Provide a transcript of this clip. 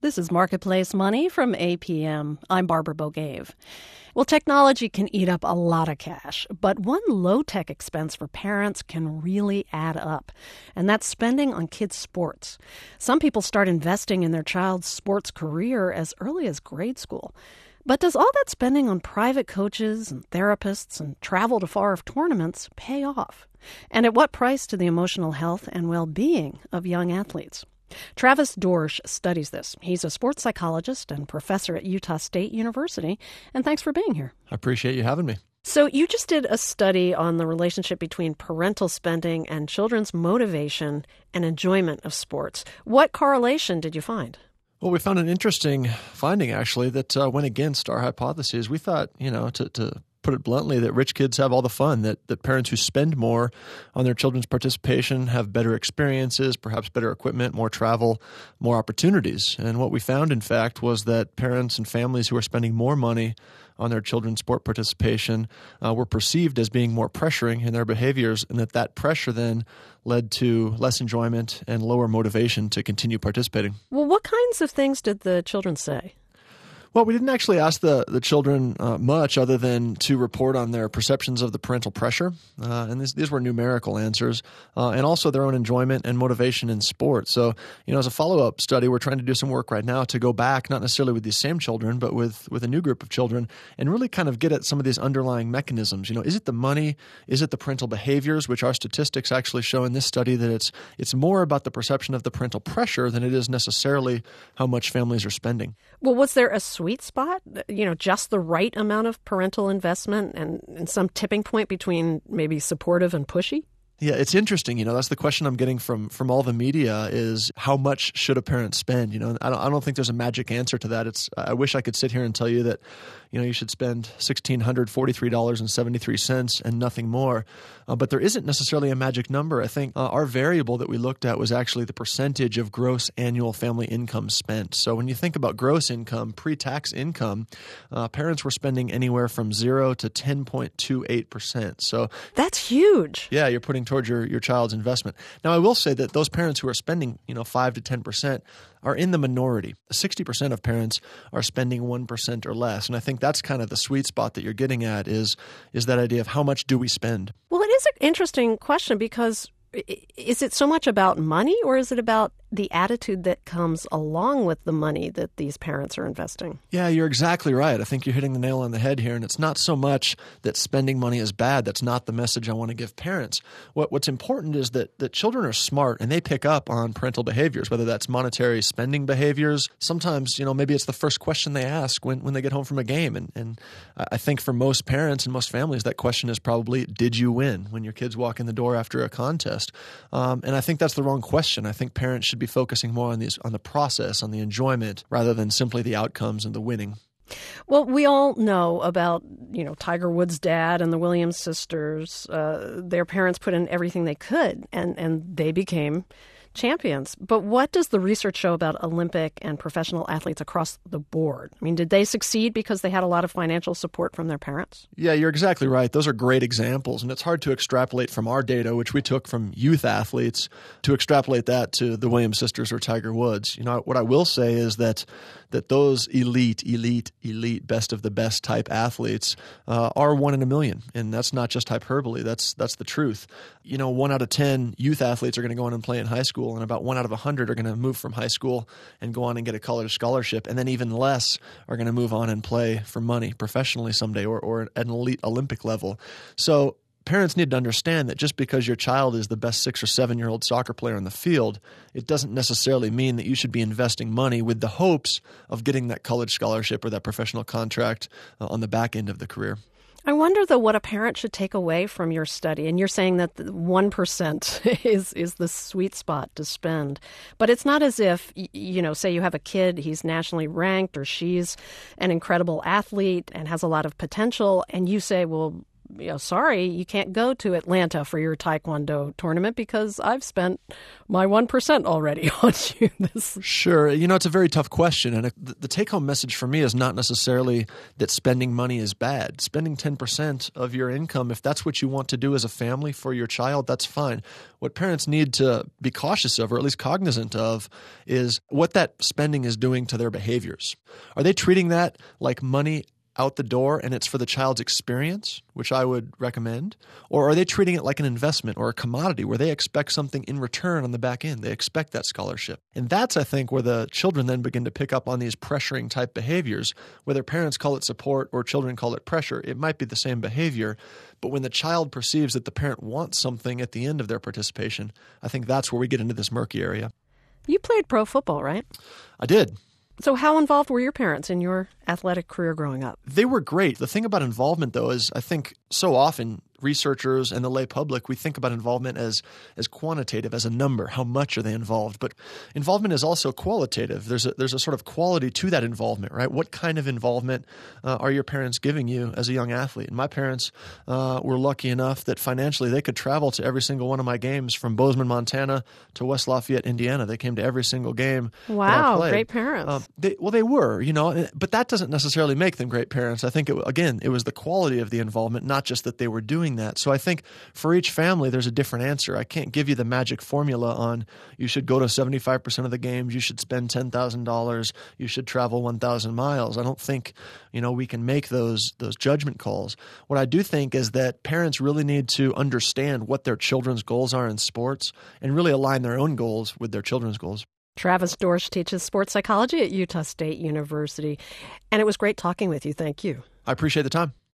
This is Marketplace Money from APM. I'm Barbara Bogave. Well, technology can eat up a lot of cash, but one low-tech expense for parents can really add up, and that's spending on kids' sports. Some people start investing in their child's sports career as early as grade school. But does all that spending on private coaches and therapists and travel to far-off tournaments pay off? And at what price to the emotional health and well-being of young athletes? Travis Dorsch studies this. He's a sports psychologist and professor at Utah State University. And thanks for being here. I appreciate you having me. So you just did a study on the relationship between parental spending and children's motivation and enjoyment of sports. What correlation did you find? Well, we found an interesting finding, actually, that went against our hypotheses. We thought, to put it bluntly, that rich kids have all the fun, that parents who spend more on their children's participation have better experiences, perhaps better equipment, more travel, more opportunities. And what we found, in fact, was that parents and families who are spending more money on their children's sport participation were perceived as being more pressuring in their behaviors, and that pressure then led to less enjoyment and lower motivation to continue participating. Well, what kinds of things did the children say? Well, we didn't actually ask the children much other than to report on their perceptions of the parental pressure. And these were numerical answers, and also their own enjoyment and motivation in sport. So, as a follow-up study, we're trying to do some work right now to go back, not necessarily with these same children, but with a new group of children, and really kind of get at some of these underlying mechanisms. Is it the money? Is it the parental behaviors, which our statistics actually show in this study that it's more about the perception of the parental pressure than it is necessarily how much families are spending. Well, was there a sweet spot, just the right amount of parental investment and some tipping point between maybe supportive and pushy? Yeah, it's interesting. That's the question I'm getting from all the media is how much should a parent spend? I don't think there's a magic answer to that. I wish I could sit here and tell you that, you should spend $1,643.73 and nothing more. But there isn't necessarily a magic number. I think our variable that we looked at was actually the percentage of gross annual family income spent. So when you think about gross income, pre-tax income, parents were spending anywhere from 0 to 10.28%. So that's huge. Yeah, you're putting towards your child's investment. Now, I will say that those parents who are spending 5 to 10% are in the minority. 60% of parents are spending 1% or less. And I think that's kind of the sweet spot that you're getting at is that idea of how much do we spend? Well, it is an interesting question because is it so much about money or is it about the attitude that comes along with the money that these parents are investing? Yeah, you're exactly right. I think you're hitting the nail on the head here. And it's not so much that spending money is bad. That's not the message I want to give parents. What's important is that children are smart and they pick up on parental behaviors, whether that's monetary spending behaviors. Sometimes, maybe it's the first question they ask when they get home from a game. And I think for most parents and most families, that question is probably, did you win when your kids walk in the door after a contest? And I think that's the wrong question. I think parents should be focusing more on the process, on the enjoyment, rather than simply the outcomes and the winning. Well, we all know about, Tiger Woods' dad and the Williams sisters. Their parents put in everything they could, and they became champions. But what does the research show about Olympic and professional athletes across the board? I mean, did they succeed because they had a lot of financial support from their parents? Yeah, you're exactly right. Those are great examples. And it's hard to extrapolate from our data, which we took from youth athletes, to extrapolate that to the Williams sisters or Tiger Woods. What I will say is that those elite, best of the best type athletes are 1 in a million. And that's not just hyperbole. That's the truth. 1 out of 10 youth athletes are going to go on and play in high school, and about 1 out of 100 are going to move from high school and go on and get a college scholarship, and then even less are going to move on and play for money professionally someday or at an elite Olympic level. So parents need to understand that just because your child is the best 6 or 7-year-old soccer player on the field, it doesn't necessarily mean that you should be investing money with the hopes of getting that college scholarship or that professional contract on the back end of the career. I wonder, though, what a parent should take away from your study. And you're saying that the 1% is the sweet spot to spend. But it's not as if, say you have a kid, he's nationally ranked or she's an incredible athlete and has a lot of potential, and you say, well, sorry, you can't go to Atlanta for your Taekwondo tournament because I've spent my 1% already on you. Sure. It's a very tough question. And the take-home message for me is not necessarily that spending money is bad. Spending 10% of your income, if that's what you want to do as a family for your child, that's fine. What parents need to be cautious of, or at least cognizant of, is what that spending is doing to their behaviors. Are they treating that like money out the door and it's for the child's experience, which I would recommend? Or are they treating it like an investment or a commodity where they expect something in return on the back end? They expect that scholarship. And that's, I think, where the children then begin to pick up on these pressuring type behaviors. Whether parents call it support or children call it pressure, it might be the same behavior. But when the child perceives that the parent wants something at the end of their participation, I think that's where we get into this murky area. You played pro football, right? I did. So how involved were your parents in your athletic career growing up? They were great. The thing about involvement, though, is I think so often researchers and the lay public, we think about involvement as quantitative, as a number. How much are they involved? But involvement is also qualitative. There's a sort of quality to that involvement, right? What kind of involvement are your parents giving you as a young athlete? And my parents were lucky enough that financially they could travel to every single one of my games from Bozeman, Montana to West Lafayette, Indiana. They came to every single game. Wow, that I played. Great parents. They were, but that doesn't necessarily make them great parents. I think, it was the quality of the involvement, not just that they were doing that. So I think for each family, there's a different answer. I can't give you the magic formula on you should go to 75% of the games, you should spend $10,000, you should travel 1,000 miles. I don't think, we can make those judgment calls. What I do think is that parents really need to understand what their children's goals are in sports and really align their own goals with their children's goals. Travis Dorsch teaches sports psychology at Utah State University, and it was great talking with you. Thank you. I appreciate the time.